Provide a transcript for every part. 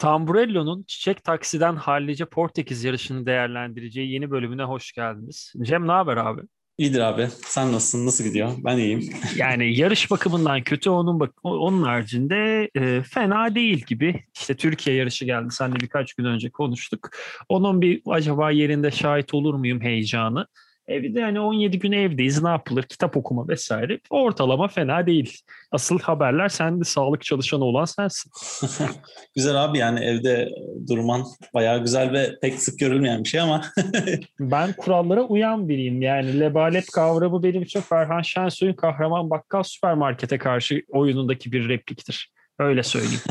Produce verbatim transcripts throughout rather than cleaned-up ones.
Tamburello'nun Çiçek Taksi'den hallice Portekiz yarışını değerlendireceği yeni bölümüne hoş geldiniz. Cem, ne haber abi? İyidir abi. Sen nasılsın? Nasıl gidiyor? Ben iyiyim. Yani yarış bakımından kötü, onun bak onun haricinde e, fena değil gibi. İşte Türkiye yarışı geldi. Seninle birkaç gün önce konuştuk. Onun bir acaba yerinde şahit olur muyum heyecanı. E bir de hani on yedi gün evdeyiz, ne yapılır? Kitap okuma vesaire. Ortalama fena değil. Asıl haberler, sen de sağlık çalışanı olan sensin. Güzel abi, yani evde durman bayağı güzel ve pek sık görülmeyen bir şey ama Ben kurallara uyan biriyim. Yani lebalet kavramı benim için Ferhan Şensoy'un Kahraman Bakkal Süpermarket'e karşı oyunundaki bir repliktir. Öyle söyleyeyim.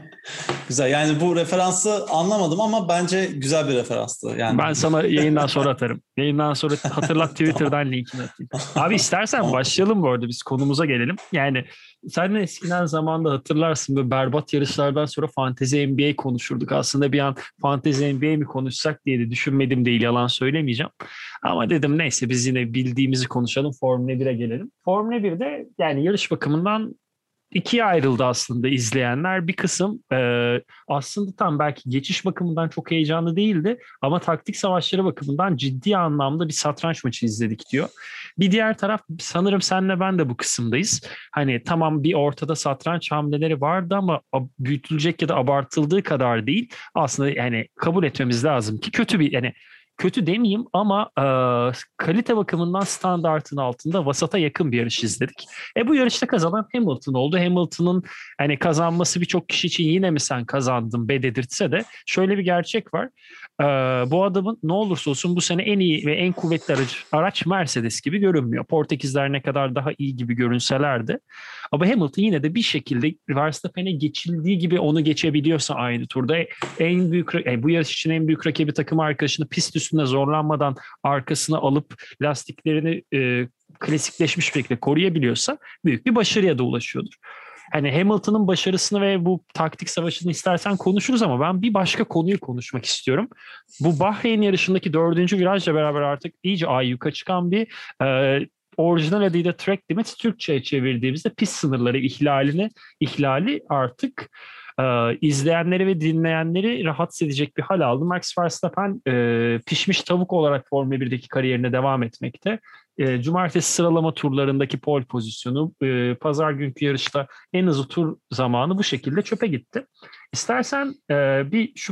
güzel. Yani bu referansı anlamadım ama bence güzel bir referanstı. Yani Ben sana yayından sonra atarım. Yayından sonra hatırlat, tamam. Twitter'dan linkini atayım. Abi istersen Tamam. başlayalım bu arada, biz konumuza gelelim. Yani sen de eskiden zamanda hatırlarsın, böyle berbat yarışlardan sonra Fantezi N B A konuşurduk. Aslında bir an Fantezi N B A mi konuşsak diye de düşünmedim değil, yalan söylemeyeceğim. Ama dedim neyse, biz yine bildiğimizi konuşalım, Formula bire gelelim. Formula birde yani yarış bakımından ikiye ayrıldı aslında izleyenler. Bir kısım e, aslında tam belki geçiş bakımından çok heyecanlı değildi ama taktik savaşları bakımından ciddi anlamda bir satranç maçı izledik diyor. Bir diğer taraf, sanırım senle ben de bu kısımdayız. Hani tamam, bir ortada satranç hamleleri vardı ama büyütülecek ya da abartıldığı kadar değil. Aslında yani kabul etmemiz lazım ki kötü bir, yani kötü demeyeyim ama e, kalite bakımından standartın altında, vasata yakın bir yarış izledik. E bu yarışta kazanan Hamilton oldu. Hamilton'ın hani kazanması birçok kişi için yine mi sen kazandın be dedirtse de şöyle bir gerçek var. Ee, bu adamın ne olursa olsun bu sene en iyi ve en kuvvetli araç, araç Mercedes gibi görünmüyor. Portekizler ne kadar daha iyi gibi görünseler de. Ama Hamilton yine de bir şekilde Verstappen'e geçildiği gibi onu geçebiliyorsa aynı turda, en büyük e, bu yarış için en büyük rakibi takım arkadaşını pist üstünde zorlanmadan arkasına alıp lastiklerini e, klasikleşmiş bir şekilde koruyabiliyorsa büyük bir başarıya da ulaşıyordur. Hani Hamilton'ın başarısını ve bu taktik savaşını istersen konuşuruz ama ben bir başka konuyu konuşmak istiyorum. Bu Bahreyn yarışındaki dördüncü virajla beraber artık iyice ayyuka çıkan bir e, orijinal adıyla track limits, Türkçe'ye çevirdiğimizde pist sınırları ihlalini ihlali artık e, izleyenleri ve dinleyenleri rahatsız edecek bir hal aldı. Max Verstappen e, pişmiş tavuk olarak Formula birdeki kariyerine devam etmekte. E, cumartesi sıralama turlarındaki pole pozisyonu, e, pazar günkü yarışta en hızlı tur zamanı bu şekilde çöpe gitti. İstersen e, bir şu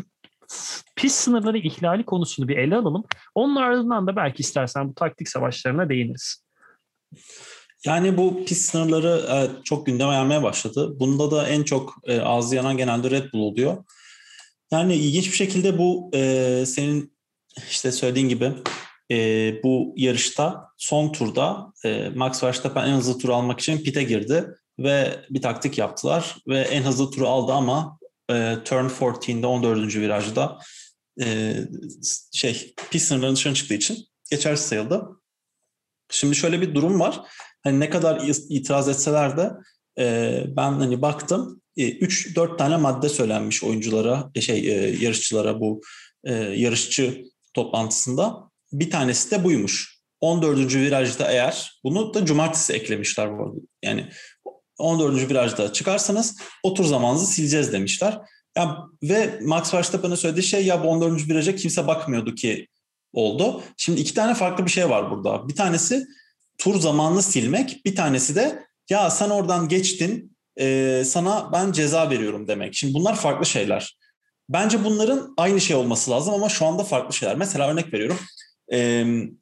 pist sınırları ihlali konusunu bir ele alalım. Onun ardından da belki istersen bu taktik savaşlarına değiniriz. Yani bu pist sınırları evet, çok gündeme gelmeye başladı. Bunda da en çok e, ağzı yanan genelde Red Bull oluyor. Yani ilginç bir şekilde bu e, senin işte söylediğin gibi e, bu yarışta son turda e, Max Verstappen en hızlı turu almak için pit'e girdi ve bir taktik yaptılar ve en hızlı turu aldı ama e, turn on dördünde on dördüncü virajda e, şey pist sınırlarının dışına çıktığı için geçersiz sayıldı. Şimdi şöyle bir durum var. Hani ne kadar itiraz etseler de e, ben hani baktım üç dört tane madde söylenmiş oyunculara, e, şey e, yarışçılara bu e, yarışçı toplantısında. Bir tanesi de buymuş. on dördüncü virajda eğer bunu da cumartesi eklemişler bu arada. Yani on dördüncü virajda çıkarsanız o tur zamanınızı sileceğiz demişler. Ya, ve Max Verstappen'e söylediği şey ya bu on dördüncü viraja kimse bakmıyordu ki oldu. Şimdi iki tane farklı bir şey var burada. Bir tanesi tur zamanını silmek, bir tanesi de ya sen oradan geçtin, e, sana ben ceza veriyorum demek. Şimdi bunlar farklı şeyler. Bence bunların aynı şey olması lazım ama şu anda farklı şeyler. Mesela örnek veriyorum. E,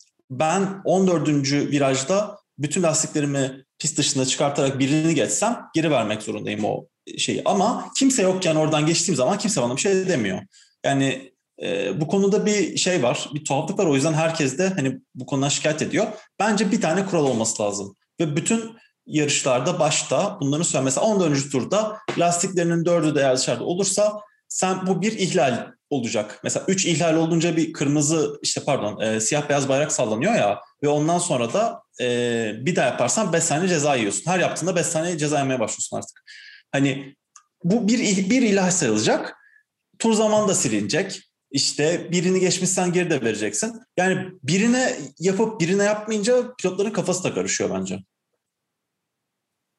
ben on dördüncü virajda bütün lastiklerimi pist dışına çıkartarak birini geçsem geri vermek zorundayım o şeyi. Ama kimse yokken oradan geçtiğim zaman kimse bana bir şey demiyor. Yani e, bu konuda bir şey var, bir tuhaflık var. O yüzden herkes de hani bu konudan şikayet ediyor. Bence bir tane kural olması lazım. Ve bütün yarışlarda başta bunların söylemesi. Mesela on dördüncü turda lastiklerinin dördü de eğer dışarıda olursa sen bu bir ihlal olacak. Mesela üç ihlal olunca bir kırmızı işte pardon e, siyah beyaz bayrak sallanıyor ya ve ondan sonra da e, bir daha yaparsan beş saniye ceza yiyorsun. Her yaptığında beş saniye ceza yemeye başlıyorsun artık. Hani bu bir, bir ihlal sayılacak. Tur zamanı da silinecek. İşte birini geçmişsen geri de vereceksin. Yani birine yapıp birine yapmayınca pilotların kafası da karışıyor bence.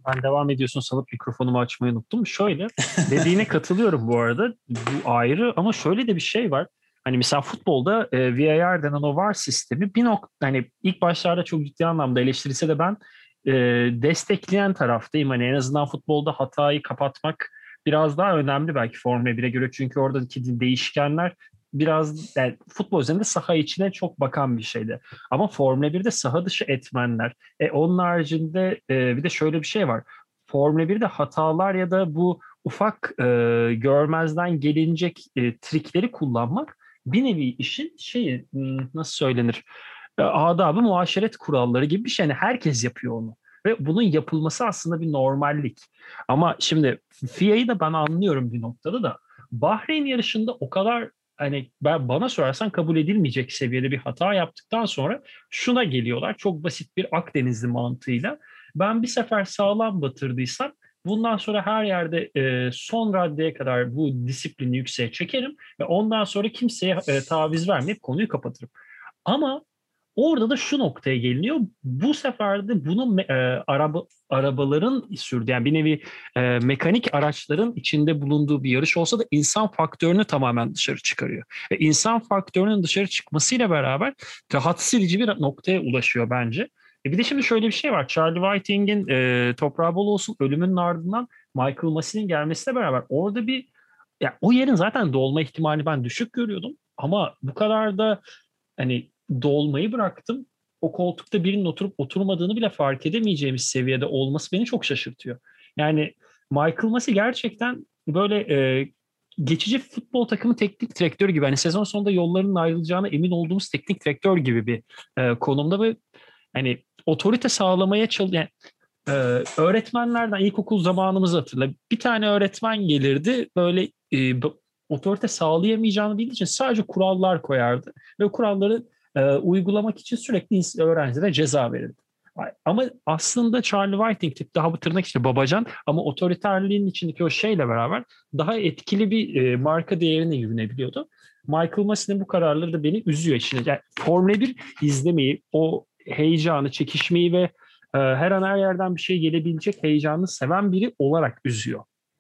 Ben devam ediyorsun sanıp mikrofonumu açmayı unuttum. Şöyle, dediğine katılıyorum bu arada. Bu ayrı ama şöyle de bir şey var. Hani mesela futbolda e, V A R denen o VAR sistemi bir nokta, hani ilk başlarda çok ciddi anlamda eleştirilse de ben e, destekleyen taraftayım. Hani en azından futbolda hatayı kapatmak biraz daha önemli belki Formula bire göre. Çünkü oradaki değişkenler biraz, yani futbol üzerinde saha içine çok bakan bir şeydi. Ama Formula birde saha dışı etmenler. E, onun haricinde e, bir de şöyle bir şey var. Formula birde hatalar ya da bu ufak e, görmezden gelinecek e, trikleri kullanmak bir nevi işin şeyi, hmm, nasıl söylenir? E, adabı muaşeret kuralları gibi bir şey. Yani herkes yapıyor onu. Ve bunun yapılması aslında bir normallik. Ama şimdi F I A'yı da ben anlıyorum bir noktada da. Bahreyn yarışında o kadar, hani ben, bana sorarsan kabul edilmeyecek seviyede bir hata yaptıktan sonra şuna geliyorlar. Çok basit bir Akdenizli mantığıyla. Ben bir sefer sağlam batırdıysam bundan sonra her yerde e, son raddeye kadar bu disiplini yükseğe çekerim ve ondan sonra kimseye e, taviz vermeyip konuyu kapatırım. Ama orada da şu noktaya geliniyor. Bu sefer de bunu e, araba arabaların sürdüğü, yani bir nevi e, mekanik araçların içinde bulunduğu bir yarış olsa da insan faktörünü tamamen dışarı çıkarıyor. Ve insan faktörünün dışarı çıkmasıyla beraber rahatsız edici bir noktaya ulaşıyor bence. E bir de şimdi şöyle bir şey var. Charlie Whiting'in e, toprağı bol olsun ölümünün ardından Michael Masi'nin gelmesiyle beraber orada bir, ya o yerin zaten dolma ihtimali ben düşük görüyordum. Ama bu kadar da hani dolmayı bıraktım. O koltukta birinin oturup oturmadığını bile fark edemeyeceğimiz seviyede olması beni çok şaşırtıyor. Yani Michael Masi gerçekten böyle e, geçici futbol takımı teknik direktörü gibi. Hani sezon sonunda yollarının ayrılacağına emin olduğumuz teknik direktör gibi bir e, konumda ve hani otorite sağlamaya çalışıyor. Yani, e, öğretmenlerden ilkokul zamanımızı hatırla. Bir tane öğretmen gelirdi böyle e, otorite sağlayamayacağını bildiği için sadece kurallar koyardı. Ve o kuralları e, uygulamak için sürekli öğrencilere ceza verirdi. Ama aslında Charlie Whiting tip daha bu tırnak içinde babacan ama otoriterliğin içindeki o şeyle beraber daha etkili bir e, marka değerine yürünebiliyordu. Michael Masi'nin bu kararları da beni üzüyor. Şimdi yani Formula bir izlemeyi, o heyecanı, çekişmeyi ve e, her an her yerden bir şey gelebilecek heyecanını seven biri olarak üzüyor.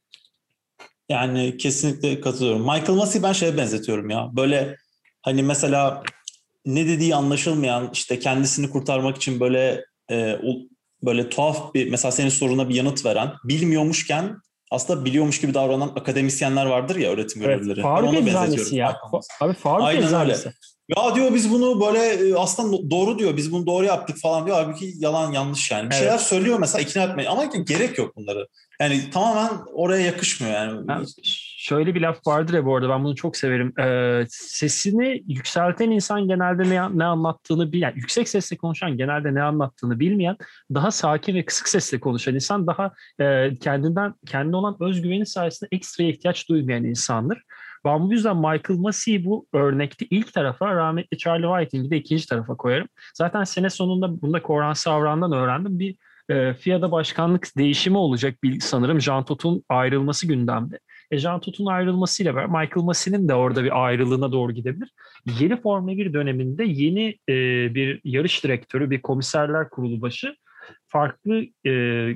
Yani kesinlikle katılıyorum. Michael Masi'yi ben şeye benzetiyorum ya. Böyle hani mesela ne dediği anlaşılmayan, işte kendisini kurtarmak için böyle e, böyle tuhaf bir, mesela senin soruna bir yanıt veren, bilmiyormuşken aslında biliyormuş gibi davranan akademisyenler vardır ya, öğretim Evet, görevlileri. Ben Faruk ona eczanesi benzetiyorum. ya. Fa- Abi Faruk Aynen eczanesi. öyle. Ya diyor biz bunu böyle aslında doğru diyor. Biz bunu doğru yaptık falan diyor. Halbuki yalan, yanlış yani. Bir Evet. şeyler söylüyor mesela, ikna etmeye ama gerek yok bunları. Yani tamamen oraya yakışmıyor yani. Ben, şöyle bir laf vardır ya, bu arada ben bunu çok severim. Ee, sesini yükselten insan genelde ne, ne anlattığını bilen, yani yüksek sesle konuşan genelde ne anlattığını bilmeyen, daha sakin ve kısık sesle konuşan insan daha e, kendinden kendine olan özgüveni sayesinde ekstraya ihtiyaç duymayan insandır. Ben bu yüzden Michael Masi'yi bu örnekte ilk tarafa, rahmetli Charlie Whiting'i de ikinci tarafa koyarım. Zaten sene sonunda bunu da Koran Savran'dan öğrendim. Bir e, F I A'da başkanlık değişimi olacak bir, sanırım Jean Todt'un ayrılması gündemde. E, Jean Todt'un ayrılmasıyla beraber Michael Masi'nin de orada bir ayrılığına doğru gidebilir. Yeni Formula bir döneminde yeni e, bir yarış direktörü, bir komiserler kurulu başı farklı e,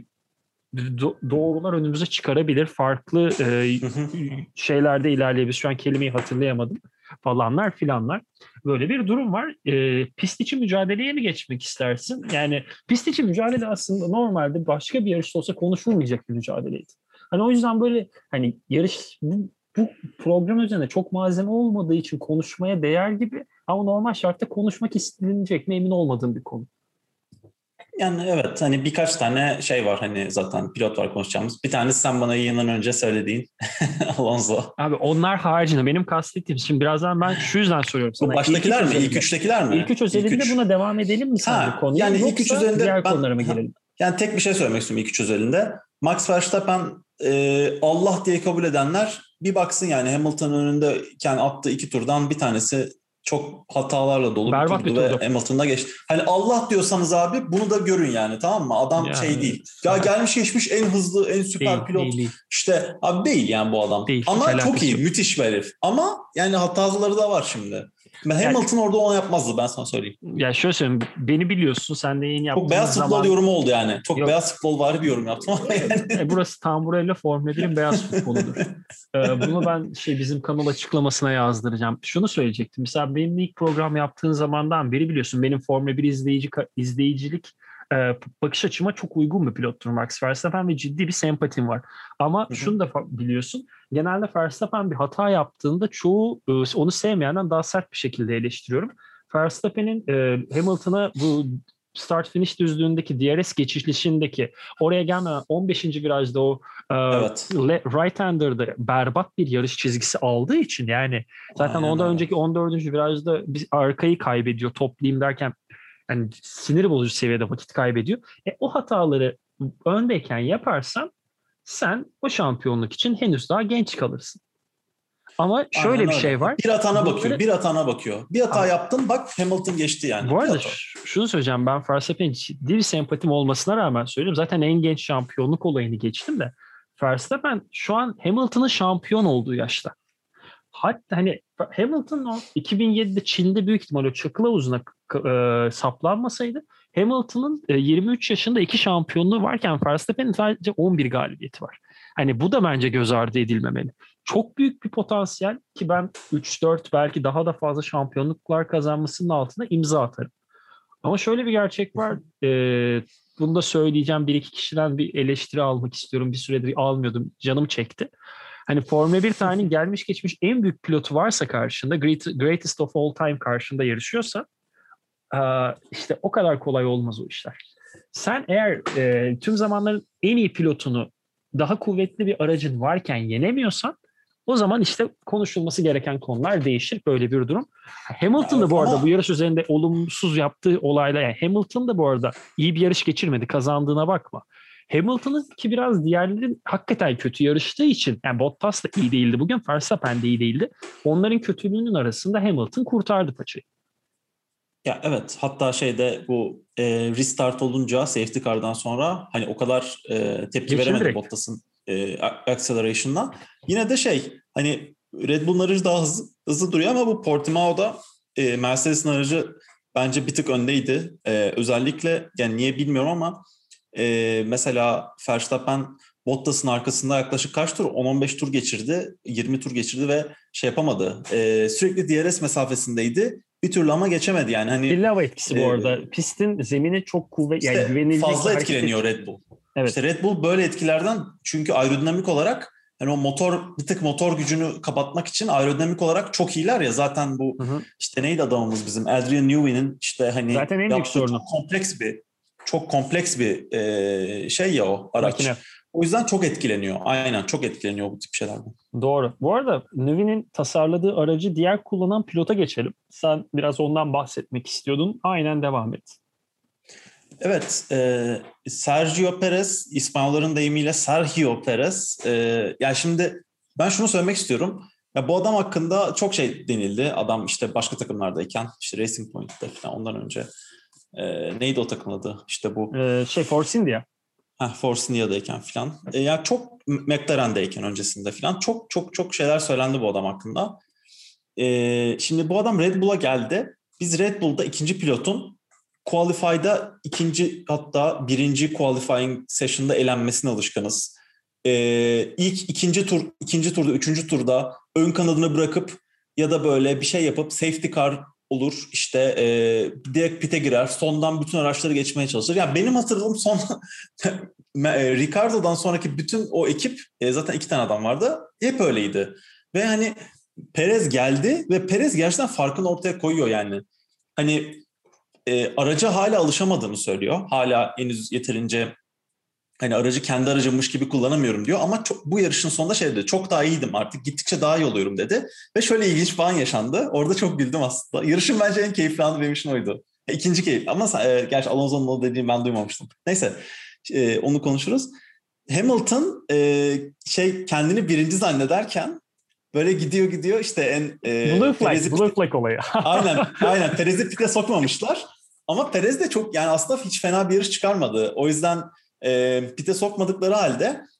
do- doğrular önümüze çıkarabilir. Farklı e, şeylerde ilerleyebilir. Şu an kelimeyi hatırlayamadım. Falanlar filanlar. Böyle bir durum var. E, pist içi mücadeleye mi geçmek istersin? Yani pist içi mücadele aslında normalde başka bir yarışta olsa konuşulmayacak bir mücadeleydi. Hani o yüzden böyle hani yarış bu, bu program üzerine çok malzeme olmadığı için konuşmaya değer gibi, ama normal şartta konuşmak istenilecek mi emin olmadığım bir konu. Yani evet, hani birkaç tane şey var, hani zaten pilot var konuşacağımız. Bir tanesi sen bana yayından önce söylediğin Alonso. Abi onlar haricinde benim kastettiğim, şimdi birazdan ben şu yüzden soruyorum Bu sana. baştakiler İlk mi? İlk üçtekiler mi? İlk üç özelinde İlk üç. buna devam edelim mi sence Ha, konuya, yani yoksa ilk üç özelinde diğer ben, konulara mı gelelim? yani tek bir şey söylemek istiyorum ilk üç özelinde. Max Verstappen e, Allah diye kabul edenler bir baksın, yani Hamilton'ın önündeyken attığı iki turdan bir tanesi çok hatalarla dolu bir Berbat bir turdu ve turdu. Hamilton'da geçti. Hani Allah diyorsanız abi bunu da görün yani, tamam mı? Adam Ya, şey değil. Ya evet. gelmiş geçmiş en hızlı, en süper Değil, pilot. değil, değil. İşte abi değil yani bu adam. Değil, hiç Ama çok alakası iyi, yok. müthiş bir herif. Ama yani hataları da var şimdi. Hamilton yani, orada onu yapmazdı, ben sana söyleyeyim. Ya şöyle söyleyeyim, beni biliyorsun, sen de yeni yaptığın Çok beyaz zaman... futbol yorumu oldu yani. Çok Yok. beyaz futbol var bir yorum yaptım ama yani. E, burası Tamburello Formula birin beyaz futboludur. Ee, bunu ben şey bizim kanal açıklamasına yazdıracağım. Şunu söyleyecektim. Mesela benim ilk program yaptığın zamandan beri biliyorsun benim Formula bir izleyici izleyicilik e, bakış açıma çok uygun bir pilottur Max Verstappen ve ciddi bir sempatim var. Ama Hı hı. şunu da biliyorsun. Genelde Verstappen bir hata yaptığında çoğu e, onu sevmeyenden daha sert bir şekilde eleştiriyorum. Verstappen'in e, Hamilton'a bu start finish düzlüğündeki D R S geçişindeki oraya gelmeden on beşinci virajda o e, evet. right hander'da berbat bir yarış çizgisi aldığı için yani zaten Aynen ondan öyle. önceki on dördüncü virajda bir arkayı kaybediyor toplayayım derken yani sinir bozucu seviyede vakit kaybediyor. E, o hataları öndeyken yaparsan sen o şampiyonluk için henüz daha genç kalırsın. Ama şöyle Aynen bir öyle. şey var. Bir hatana Bunları... bakıyor. Bir hatana bakıyor. Bir hata Abi, yaptın bak Hamilton geçti yani. Bu arada şunu söyleyeceğim, ben Verstappen'in ciddi bir sempatim olmasına rağmen söylüyorum. Zaten en genç şampiyonluk olayını geçtim de. Verstappen şu an Hamilton'ın şampiyon olduğu yaşta. Hatta hani Hamilton o iki bin yedide Çin'de büyük ihtimalle o çakıl havuzuna e, saplanmasaydı Hamilton'ın e, yirmi üç yaşında iki şampiyonluğu varken Verstappen'in sadece on bir galibiyeti var. Hani bu da bence göz ardı edilmemeli. Çok büyük bir potansiyel ki ben üç dört belki daha da fazla şampiyonluklar kazanmasının altına imza atarım. Ama şöyle bir gerçek var. E, bunu da söyleyeceğim. Bir iki kişiden bir eleştiri almak istiyorum. Bir süredir almıyordum. Canım çekti. Hani Formula bir tarihinin gelmiş geçmiş en büyük pilotu varsa karşında, great, greatest of all time karşında yarışıyorsa işte o kadar kolay olmaz o işler. Sen eğer e, tüm zamanların en iyi pilotunu daha kuvvetli bir aracın varken yenemiyorsan o zaman işte konuşulması gereken konular değişir. Böyle bir durum. Hamilton da bu arada bu yarış üzerinde olumsuz yaptığı olayla, yani Hamilton da bu arada iyi bir yarış geçirmedi. Kazandığına bakma. Hamilton'ın ki biraz diğerlerin hakikaten kötü yarıştığı için, yani Bottas da iyi değildi bugün, Verstappen de iyi değildi. Onların kötülüğünün arasında Hamilton kurtardı paçayı. Ya evet, hatta şeyde bu e, restart olunca safety car'dan sonra hani o kadar e, tepki Geçim veremedi direkt Bottas'ın e, acceleration'dan. Yine de şey hani Red Bull'un aracı daha hızlı, hızlı duruyor ama bu Portimao'da e, Mercedes'in aracı bence bir tık öndeydi. E, özellikle yani niye bilmiyorum ama e, mesela Verstappen Bottas'ın arkasında yaklaşık kaç tur? on on beş tur geçirdi, yirmi tur geçirdi ve şey yapamadı. E, sürekli D R S mesafesindeydi. Bir türlü ama geçemedi yani. Hani Pilava etkisi bu e, arada. Pistin zemini çok kuvvetli. işte Yani güvenilecek fazla hareket etkileniyor et- Red Bull. Evet. İşte Red Bull böyle etkilerden, çünkü aerodinamik olarak hani o motor bir tık motor gücünü kapatmak için aerodinamik olarak çok iyiler ya. Zaten bu Hı hı. işte neydi adamımız bizim Adrian Newey'nin işte hani Zaten en büyük yaptığı sorunu. çok kompleks bir çok kompleks bir e, şey ya o araç. Makine. O yüzden çok etkileniyor. Aynen, çok etkileniyor bu tip şeylerden. Doğru. Bu arada Newey'nin tasarladığı aracı diğer kullanan pilota geçelim. Sen biraz ondan bahsetmek istiyordun. Aynen devam et. Evet, e, Sergio Perez, İspanyolların deyimiyle Sergio Perez. E, yani şimdi ben şunu söylemek istiyorum. Ya bu adam hakkında çok şey denildi. Adam işte başka takımlardayken, işte Racing Point'te falan ondan önce. E, neydi o takımın adı? İşte bu. Ee, şey Force India. Heh, Force India'dayken falan. E, ya çok McLaren'deyken öncesinde falan çok çok çok şeyler söylendi bu adam hakkında. E, şimdi bu adam Red Bull'a geldi. Biz Red Bull'da ikinci pilotun Qualify'da ikinci, hatta birinci qualifying session'da elenmesine alışkınız. Ee, ilk ikinci tur, ikinci turda, üçüncü turda ön kanadını bırakıp ya da böyle bir şey yapıp safety car olur, işte e, direkt pite girer, sondan bütün araçları geçmeye çalışır. Yani benim hatırladığım son Ricardo'dan sonraki bütün o ekip, e, zaten iki tane adam vardı, hep öyleydi. Ve hani Perez geldi ve Perez gerçekten farkını ortaya koyuyor yani. Hani E, araca hala alışamadığını söylüyor. Hala henüz yeterince hani aracı kendi aracımmış gibi kullanamıyorum diyor. Ama çok, bu yarışın sonunda şey dedi. Çok daha iyiydim artık. Gittikçe daha iyi oluyorum dedi. Ve şöyle ilginç bir an yaşandı. Orada çok güldüm aslında. Yarışın bence en keyifli anı benim için oydu. İkinci keyif. Ama e, gerçi Alonso'nun o dediğini ben duymamıştım. Neyse. E, onu konuşuruz. Hamilton e, şey kendini birinci zannederken böyle gidiyor gidiyor işte en e, Blue flag, Perez'i blue pite, flag olayı. aynen aynen Perez'i pite sokmamışlar. Ama Perez de çok yani aslında hiç fena bir yarış çıkarmadı. O yüzden e, pite sokmadıkları halde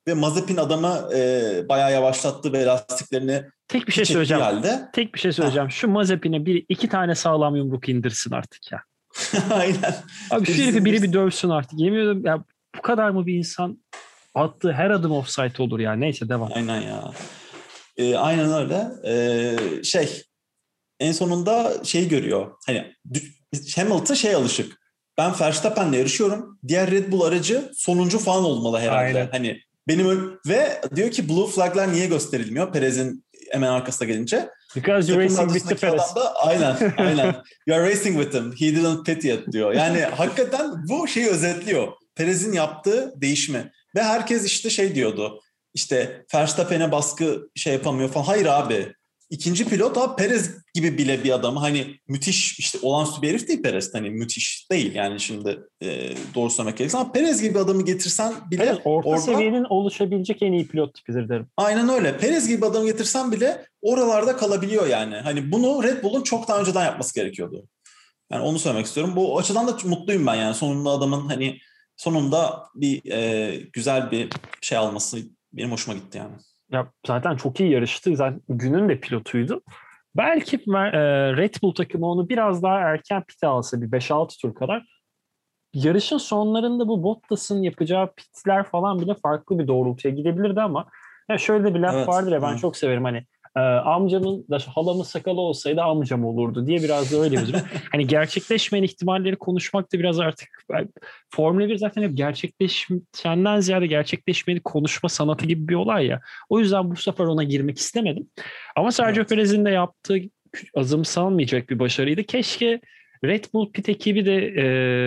ve Mazepin adamı e, bayağı yavaşlattı ve lastiklerini tek bir şey söyleyeceğim. Halde. Tek bir şey söyleyeceğim. Ha. Şu Mazepin'e bir iki tane sağlam yumruk indirsin artık ya. Aynen. Abi şu herifi biri bir dövsün artık. Yemin ediyorum ya, bu kadar mı bir insan attığı her adım offside olur ya. Neyse devam. Aynen ya. E, aynen öyle. E, şey en sonunda şeyi görüyor. Hani Hamilton şey alışık. Ben Verstappen'le yarışıyorum. Diğer Red Bull aracı sonuncu falan olmalı herhalde. Aynen. Hani benim ve diyor ki blue flag'lar niye gösterilmiyor Perez'in hemen arkasına gelince. Because you're racing with the Perez. Da, aynen, aynen. You are racing with him. He didn't pit yet diyor. Yani hakikaten bu şeyi özetliyor. Perez'in yaptığı değişimi. Ve herkes işte şey diyordu. İşte Verstappen'e baskı şey yapamıyor falan. Hayır abi. İkinci pilot abi Perez gibi bile bir adam. Hani müthiş işte olağanüstü bir herif değil Perez. Hani müthiş değil yani şimdi e, doğru söylemek gerekirse. Ama Perez gibi bir adamı getirsen bile Perez orta orada, seviyenin oluşabilecek en iyi pilot tipidir derim. Aynen öyle. Perez gibi bir adamı getirsen bile oralarda kalabiliyor yani. Hani bunu Red Bull'un çok daha önceden yapması gerekiyordu. Yani onu söylemek istiyorum. Bu açıdan da mutluyum ben yani. Sonunda adamın hani sonunda bir e, güzel bir şey alması benim hoşuma gitti yani. Ya zaten çok iyi yarıştı. Zaten günün de pilotuydu. Belki e, Red Bull takımı onu biraz daha erken pite alsa bir beş altı tur kadar. Yarışın sonlarında bu Bottas'ın yapacağı pitler falan bile farklı bir doğrultuya gidebilirdi ama ya şöyle bir laf evet, vardır ya ben evet. çok severim hani e, amcamın da halamın sakalı olsaydı amcam olurdu diye biraz da öyle bir durum. Hani gerçekleşmeyen ihtimalleri konuşmak da biraz artık Formula bir zaten hep gerçekleşmenden ziyade gerçekleşmeni konuşma sanatı gibi bir olay ya. O yüzden bu sefer ona girmek istemedim. Ama Sergio evet. Perez'in de yaptığı azımsanmayacak bir başarıydı. Keşke Red Bull pit ekibi de e,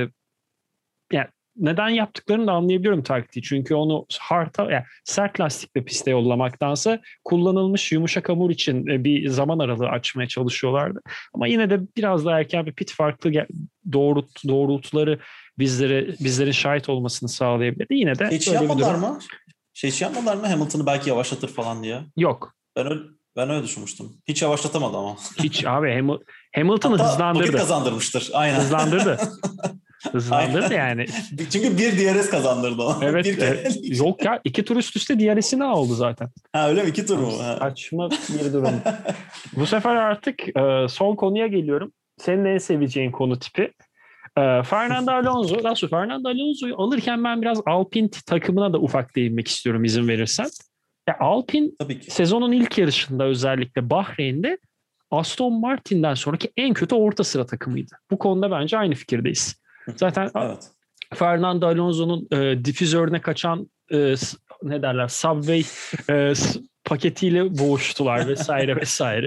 yani neden yaptıklarını da anlayabiliyorum taktiği. Çünkü onu harta, yani sert lastikle piste yollamaktansa kullanılmış yumuşak hamur için bir zaman aralığı açmaya çalışıyorlardı. Ama yine de biraz daha erken bir pit farklı doğrult, doğrultuları bizlere bizlerin şahit olmasını sağlayabilirdi. Yine de hiç yapmadılar mı? Şey hiç yapmadılar mı? Hamilton'ı belki yavaşlatır falan diye. Yok. Ben öyle, ben öyle düşünmüştüm. Hiç yavaşlatamadı ama. Hiç abi Ham, Hamilton'ı Hatta hızlandırdı. Hatta kazandırmıştır. Aynen. Hızlandırdı. Hızlandırdı yani. Çünkü bir D R S kazandırdı o. Evet. bir e, yok ya iki tur üst üste D R S'ini aldı zaten. Ha öyle mi? İki tur mu? Saçma bir durum. Bu sefer artık e, son konuya geliyorum. Senin en seveceğin konu tipi. E, Fernando Alonso. Daha sonra Fernando Alonso'yu alırken ben biraz Alpine takımına da ufak değinmek istiyorum izin verirsen. Ya Alpine sezonun ilk yarışında özellikle Bahreyn'de Aston Martin'den sonraki en kötü orta sıra takımıydı. Bu konuda bence aynı fikirdeyiz. Zaten evet. Fernando Alonso'nun e, difüzörüne kaçan e, ne derler Subway e, paketiyle boğuştular vesaire vesaire.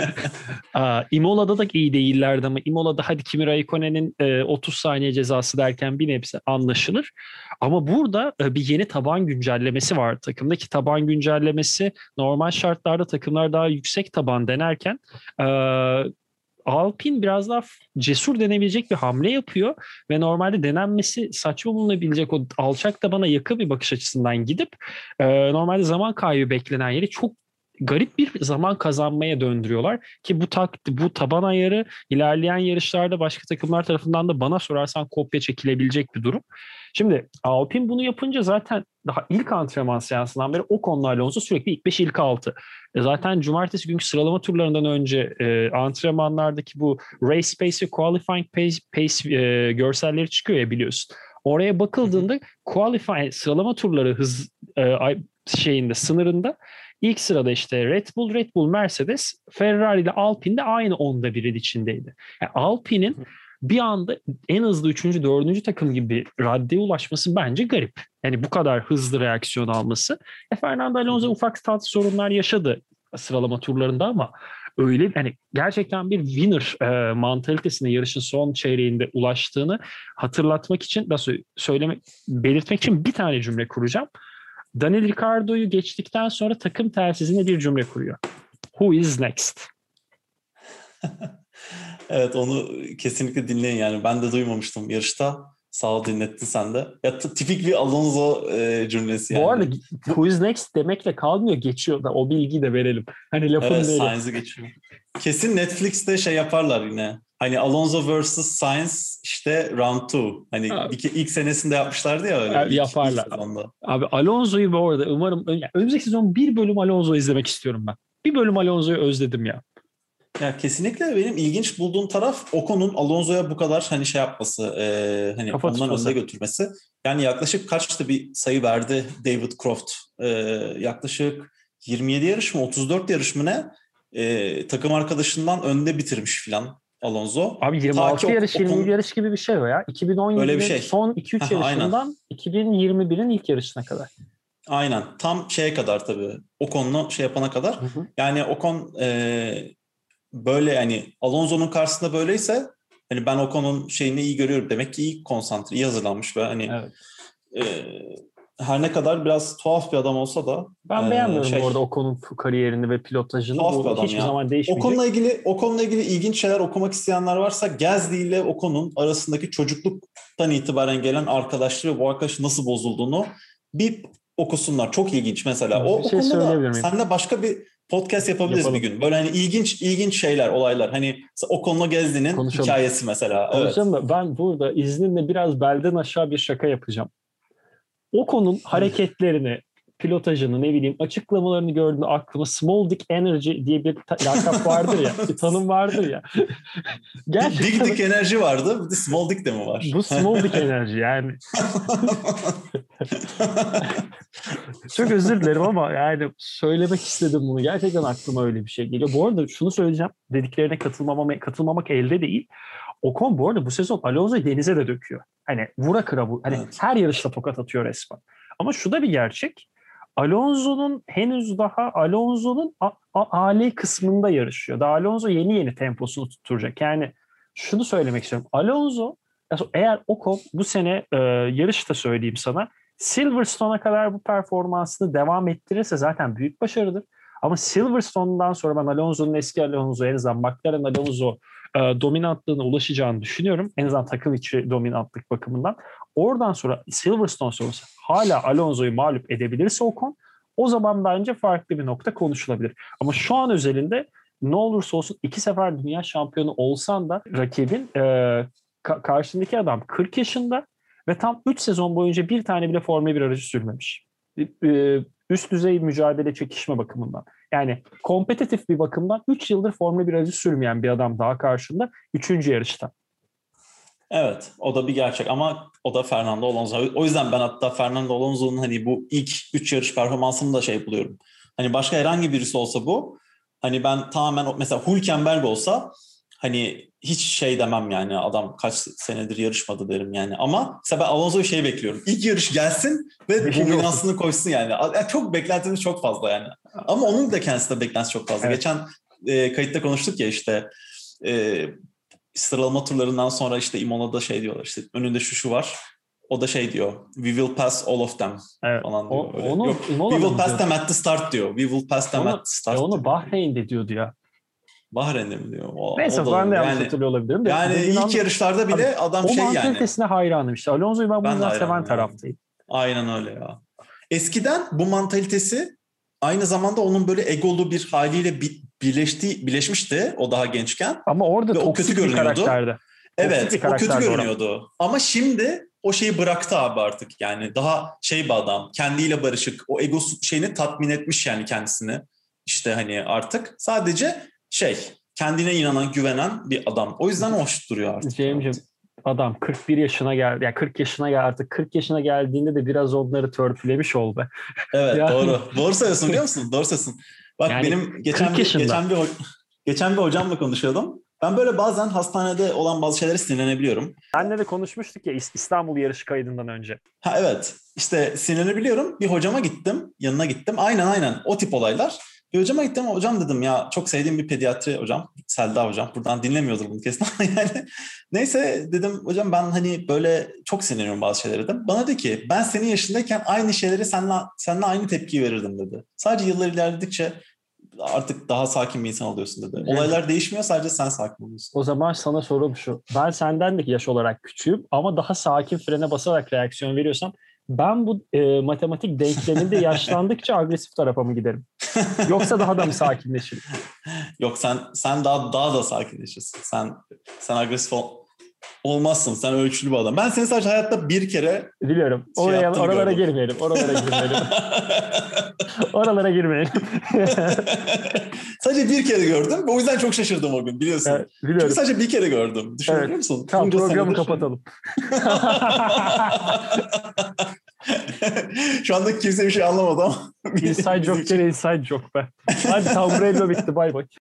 Aa, Imola'da da iyi değillerdi ama Imola'da hadi Kimi Raikkonen'in e, otuz saniye cezası derken bir nebze anlaşılır. Ama burada e, bir yeni taban güncellemesi var takımdaki taban güncellemesi normal şartlarda takımlar daha yüksek taban denerken e, Alpine biraz daha cesur denebilecek bir hamle yapıyor ve normalde denenmesi saçma bulunabilecek o alçak tabana yakın bir bakış açısından gidip e, normalde zaman kaybı beklenen yeri çok garip bir zaman kazanmaya döndürüyorlar ki bu tak, bu taban ayarı ilerleyen yarışlarda başka takımlar tarafından da bana sorarsan kopya çekilebilecek bir durum. Şimdi Alpine bunu yapınca zaten daha ilk antrenman seansından beri o konuda Alonso sürekli ilk beş ilk altı. E zaten cumartesi günkü sıralama turlarından önce e, antrenmanlardaki bu race pace ve qualifying pace, pace e, görselleri çıkıyor ya biliyorsun. Oraya bakıldığında qualifying sıralama turları hız e, şeyinde sınırında İlk sırada işte Red Bull, Red Bull, Mercedes, Ferrari ile Alpine de aynı onda birin içindeydi. Yani Alpine'in bir anda en hızlı üçüncü, dördüncü takım gibi raddeye ulaşması bence garip. Yani bu kadar hızlı reaksiyon alması. E Fernando Alonso ufak stat sorunlar yaşadı sıralama turlarında ama öyle yani gerçekten bir winner e, mantalitesine yarışın son çeyreğinde ulaştığını hatırlatmak için da söylemek, belirtmek için bir tane cümle kuracağım. Daniel Ricciardo'yu geçtikten sonra takım telsizine bir cümle kuruyor. Who is next? Evet onu kesinlikle dinleyin yani. Ben de duymamıştım yarışta. Sağ ol, dinlettin sen de. Ya t- tipik bir Alonso e, cümlesi yani. Bu arada who is next demekle kalmıyor, geçiyor da, o bilgiyi de verelim. Hani lafın Evet, neri. Sainz'i geçiyor. Kesin Netflix'te şey yaparlar yine. Hani Alonso versus Sainz işte round iki. Hani Abi, iki, ilk senesinde yapmışlardı ya öyle ilk, ilk yaparlar. sezonda. Abi Alonso'yu bu arada umarım yani önümüzdeki sezon bir bölüm Alonso izlemek istiyorum ben. Bir bölüm Alonso'yu özledim ya. Ya kesinlikle benim ilginç bulduğum taraf Ocon'un Alonso'ya bu kadar hani şey yapması, e, hani Kafa ondan önde tutması. götürmesi. Yani yaklaşık kaçtı bir sayı verdi David Croft? E, yaklaşık yirmi yedi yarış mı otuz dört yarış mı ne? E, takım arkadaşından önde bitirmiş filan Alonso. Abi Ta ki yirmi altı yarış, yirmi yedi Ocon yarış gibi bir şey o ya. öyle bir iki bin on yedinin şey. son iki üç Heh, aynen. yarışından iki bin yirmi birin ilk yarışına kadar. Aynen. Tam şeye kadar tabii. Ocon'la şey yapana kadar. Hı hı. Yani Ocon e, böyle yani Alonso'nun karşısında böyleyse hani ben Ocon'un şeyini iyi görüyorum. Demek ki iyi konsantre, iyi hazırlanmış ve hani Evet. e, her ne kadar biraz tuhaf bir adam olsa da Ben e, beğenmiyorum bu arada şey Ocon'un kariyerini ve pilotajını. tuhaf bir Bu adam hiçbir ya. zaman değişmeyecek. Ocon'la ilgili Ocon'la ilgili ilginç şeyler okumak isteyenler varsa Gasly ile Ocon'un arasındaki çocukluktan itibaren gelen arkadaşlığı ve bu arkadaşın nasıl bozulduğunu bir okusunlar. Çok ilginç mesela. O, Bir o şey konuda da söyleyebilir miyim? seninle başka bir podcast yapabiliriz bir Yapalım. gün. Böyle hani ilginç ilginç şeyler, olaylar. Hani Ocon'la Gasly'nin Konuşalım. hikayesi mesela. Evet. Konuşalım da ben burada izninle biraz belden aşağı bir şaka yapacağım. Ocon'un Hadi. hareketlerini, pilotajını, ne bileyim açıklamalarını gördüğümde aklıma Small Dick Energy diye bir ta- lakap vardır ya, bir tanım vardır ya. Big, Big Gerçekten Dick enerji vardı. Bir de Small Dick de mi var? bu Small Dick Energy yani. Çok özür dilerim ama yani söylemek istedim bunu. Gerçekten aklıma öyle bir şey geliyor. Bu arada şunu söyleyeceğim. Dediklerine katılmamam, katılmamak elde değil. Ocon bu arada bu sezon Alonso'yu denize de döküyor. Hani vura kıra bu. Hani Evet. her yarışta tokat atıyor resmen. Ama şu da bir gerçek. Alonso'nun henüz daha Alonso'nun a- a- Ali kısmında yarışıyor. Daha Alonso yeni yeni temposunu tutturacak. Yani şunu söylemek istiyorum. Alonso eğer Ocon bu sene e, yarışta söyleyeyim sana Silverstone'a kadar bu performansını devam ettirirse zaten büyük başarıdır. Ama Silverstone'dan sonra ben Alonso'nun eski Alonso, en azından McLaren Alonso e, dominantlığına ulaşacağını düşünüyorum. En azından takım içi dominantlık bakımından. Oradan sonra Silverstone sonrası hala Alonso'yu mağlup edebilirse Ocon, o zaman bence farklı bir nokta konuşulabilir. Ama şu an özelinde ne olursa olsun iki sefer dünya şampiyonu olsan da rakibin e, ka- karşındaki adam kırk yaşında ve tam üç sezon boyunca bir tane bile Formula bir aracı sürmemiş. E, üst düzey mücadele çekişme bakımından. Yani kompetitif bir bakımdan üç yıldır Formula bir aracı sürmeyen bir adam daha karşında üçüncü yarışta. Evet, o da bir gerçek ama o da Fernando Alonso. O yüzden ben hatta Fernando Alonso'nun hani bu ilk üç yarış performansını da şey buluyorum. Hani başka herhangi birisi olsa bu, hani ben tamamen mesela Hülkenberg olsa hani hiç şey demem yani, adam kaç senedir yarışmadı derim yani. Ama mesela ben Alonso'yu şey bekliyorum. İlk yarış gelsin ve Beşinci dominansını olsun. koysun yani. Yani çok beklentimiz çok fazla yani. Ama onun da kendisi de beklentisi çok fazla. Evet. Geçen e, kayıtta konuştuk ya işte e, sıralama turlarından sonra işte Imola'da şey diyorlar, işte önünde şu şu var. O da şey diyor. We will pass all of them Evet. falan O, diyor. Öyle. onu Yok. We Imola'da will mı pass diyordu? them at the start diyor. We will pass them at Onu, the e start onu diyor. Bahreyn'de diyordu ya. Bahreyn'de mi diyor? O, o Neyse da ben de olabilir. yanlış Yani hatırlıyor olabilirim de yani dediğin ilk anda yarışlarda abi, bile adam o şey yani. mantalitesine hayranım işte. Alonso'yu ben bu Ben de yüzden seven hayranım ya. taraftayım. Aynen öyle ya. Eskiden bu mantalitesi aynı zamanda onun böyle egolu bir haliyle bi- birleşti, birleşmişti o daha gençken Ama orada ve o kötü toksik bir görünüyordu. karakterdi. Toksik bir Evet, o kötü karakterdi orada. görünüyordu. Ama şimdi o şeyi bıraktı abi artık yani. Daha şey bir adam, kendiyle barışık, o ego şeyini tatmin etmiş yani kendisini. İşte hani artık sadece şey, kendine inanan, güvenen bir adam. O yüzden hoş duruyor artık. Evet. Cem'ciğim adam kırk bir yaşına geldi. Yani kırk yaşına geldi artık. kırk yaşına geldiğinde de biraz onları törpülemiş oldu. Evet, Yani doğru. Doğru söylüyorsun, biliyor musun? Doğru söylüyorsun. Bak yani benim geçen kırk bir yaşında. geçen bir geçen bir hocamla konuşuyordum. Ben böyle bazen hastanede olan bazı şeylere sinirlenebiliyorum. Seninle de konuşmuştuk ya İstanbul yarışı kaydından önce. Ha evet, işte sinirlenebiliyorum. Bir hocama gittim, yanına gittim. Aynen aynen o tip olaylar. Bir hocama gittim, hocam dedim ya, çok sevdiğim bir pediatri hocam, Selda hocam. Buradan dinlemiyordur bunu kesin ama yani. Neyse dedim hocam, ben hani böyle çok sinirleniyorum bazı şeylere dedim. Bana dedi ki ben senin yaşındayken aynı şeyleri seninle, seninle aynı tepkiyi verirdim dedi. Sadece yıllar ilerledikçe artık daha sakin bir insan oluyorsun dedi. Evet. Olaylar değişmiyor, sadece sen sakin oluyorsun. O zaman sana sorum şu. Ben senden de yaş olarak küçüğüm ama daha sakin frene basarak reaksiyon veriyorsam ben bu e, matematik denkleminde yaşlandıkça agresif tarafa mı giderim? Yoksa daha da mı sakinleşirim? Yok, sen sen daha daha da sakinleşirsin. Sen sen agresif ol, olmazsın. Sen ölçülü bir adam. Ben seni sadece hayatta bir kere Biliyorum. şey Oraya, yaptığını oralara gördüm. girmeyelim. Oralara girmeyelim. Oralara girmeyelim. Sadece bir kere gördüm. O yüzden çok şaşırdım o gün, biliyorsun. Evet, biliyorum. Çünkü sadece bir kere gördüm. Düşünebiliyor Evet. musun? Tamam, Bunca programı senedir şey- kapatalım. Şu anda kimse bir şey anlamadı ama. Inside bizim joke için- gene inside joke be. Hadi Tom Brady bitti. Bay bay.